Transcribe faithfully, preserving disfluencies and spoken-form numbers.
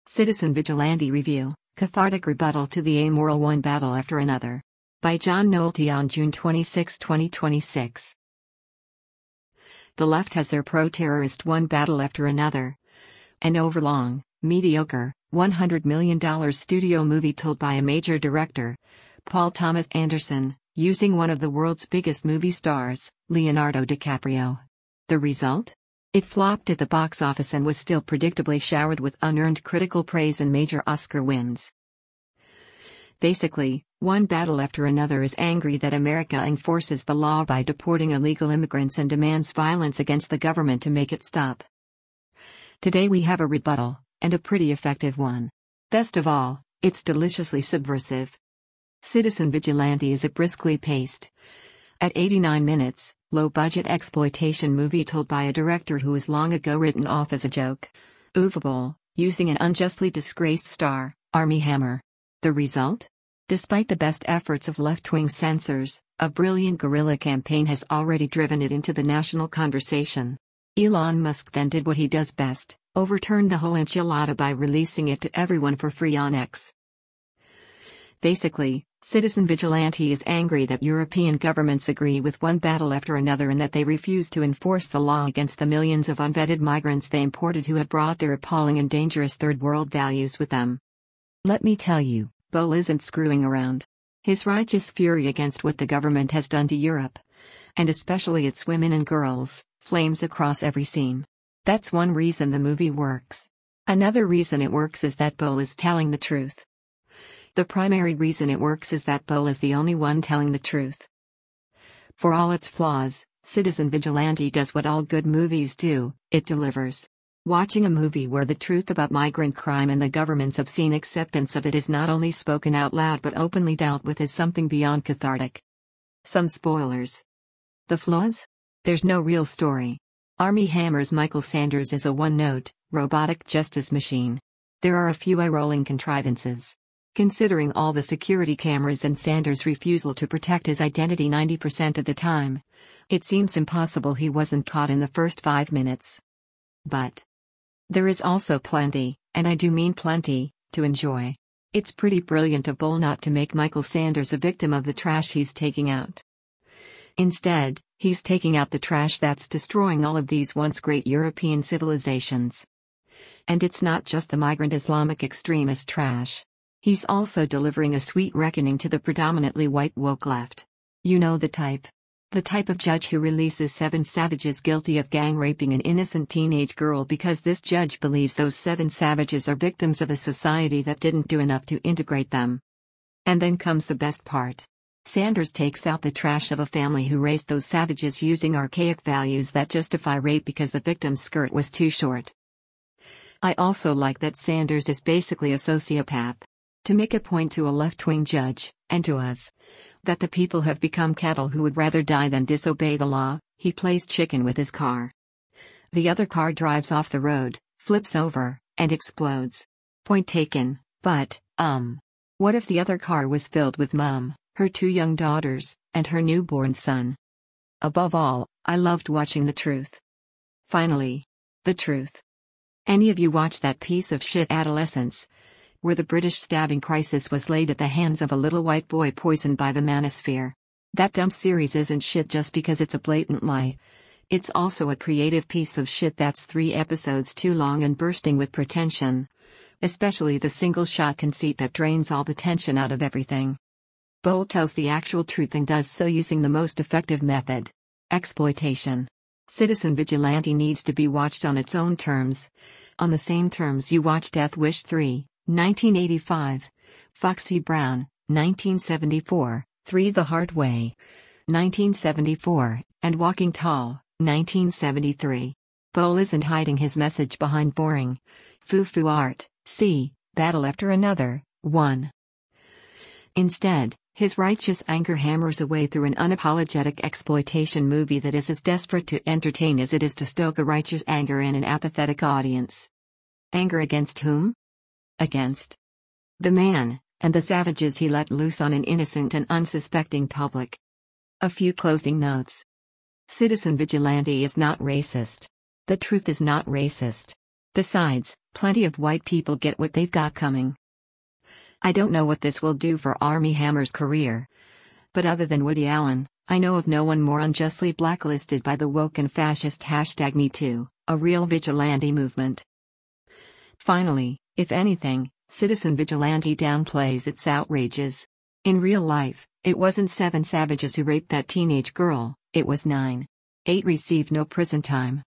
Citizen Vigilante Review, Cathartic Rebuttal to the Amoral One Battle After Another. By John Nolte on June twenty-sixth, twenty twenty-six. The left has their pro-terrorist one battle after another. An overlong, mediocre, one hundred million dollar studio movie told by a major director, Paul Thomas Anderson, using one of the world's biggest movie stars, Leonardo DiCaprio. The result? It flopped at the box office and was still predictably showered with unearned critical praise and major Oscar wins. Basically, one battle after another is angry that America enforces the law by deporting illegal immigrants and demands violence against the government to make it stop. Today we have a rebuttal, and a pretty effective one. Best of all, it's deliciously subversive. Citizen Vigilante is a briskly paced, at eighty-nine minutes, low-budget exploitation movie told by a director who was long ago written off as a joke. Uwe Boll, using an unjustly disgraced star, Armie Hammer. The result? Despite the best efforts of left-wing censors, a brilliant guerrilla campaign has already driven it into the national conversation. Elon Musk then did what he does best, overturned the whole enchilada by releasing it to everyone for free on X. Basically, Citizen Vigilante is angry that European governments agree with one battle after another and that they refuse to enforce the law against the millions of unvetted migrants they imported who have brought their appalling and dangerous third world values with them. Let me tell you, Boll isn't screwing around. His righteous fury against what the government has done to Europe, and especially its women and girls, flames across every scene. That's one reason the movie works. Another reason it works is that Boll is telling the truth. The primary reason it works is that Boll is the only one telling the truth. For all its flaws, Citizen Vigilante does what all good movies do, it delivers. Watching a movie where the truth about migrant crime and the government's obscene acceptance of it is not only spoken out loud but openly dealt with is something beyond cathartic. Some spoilers. The flaws? There's no real story. Armie Hammer's Michael Sanders is a one-note, robotic justice machine. There are a few eye-rolling contrivances. Considering all the security cameras and Sanders' refusal to protect his identity ninety percent of the time, it seems impossible he wasn't caught in the first five minutes. But there is also plenty, and I do mean plenty, to enjoy. It's pretty brilliant of Boll not to make Michael Sanders a victim of the trash he's taking out. Instead, he's taking out the trash that's destroying all of these once great European civilizations. And it's not just the migrant Islamic extremist trash. He's also delivering a sweet reckoning to the predominantly white woke left. You know the type. The type of judge who releases seven savages guilty of gang raping an innocent teenage girl because this judge believes those seven savages are victims of a society that didn't do enough to integrate them. And then comes the best part. Sanders takes out the trash of a family who raised those savages using archaic values that justify rape because the victim's skirt was too short. I also like that Sanders is basically a sociopath. To make a point to a left-wing judge, and to us, that the people have become cattle who would rather die than disobey the law, he plays chicken with his car. The other car drives off the road, flips over, and explodes. Point taken, but, um. what if the other car was filled with Mom, her two young daughters, and her newborn son? Above all, I loved watching the truth. Finally. The truth. Any of you watch that piece of shit Adolescence, where the British stabbing crisis was laid at the hands of a little white boy poisoned by the manosphere? That dumb series isn't shit just because it's a blatant lie. It's also a creative piece of shit that's three episodes too long and bursting with pretension. Especially the single-shot conceit that drains all the tension out of everything. Boll tells the actual truth and does so using the most effective method. Exploitation. Citizen Vigilante needs to be watched on its own terms. On the same terms you watch Death Wish three. nineteen eighty-five, Foxy Brown, nineteen seventy-four, three The Hard Way, nineteen seventy-four, and Walking Tall, nineteen seventy-three. Boll isn't hiding his message behind boring, foo-foo art, see, Battle After Another, one. Instead, his righteous anger hammers away through an unapologetic exploitation movie that is as desperate to entertain as it is to stoke a righteous anger in an apathetic audience. Anger against whom? Against the man, and the savages he let loose on an innocent and unsuspecting public. A few closing notes. Citizen Vigilante is not racist. The truth is not racist. Besides, Plenty of white people get what they've got coming. I don't know what this will do for Armie Hammer's career. But other than Woody Allen, I know of no one more unjustly blacklisted by the woke and fascist hashtag MeToo, a real vigilante movement. Finally, if anything, Citizen Vigilante downplays its outrages. In real life, it wasn't seven savages who raped that teenage girl, it was nine. Eight received no prison time.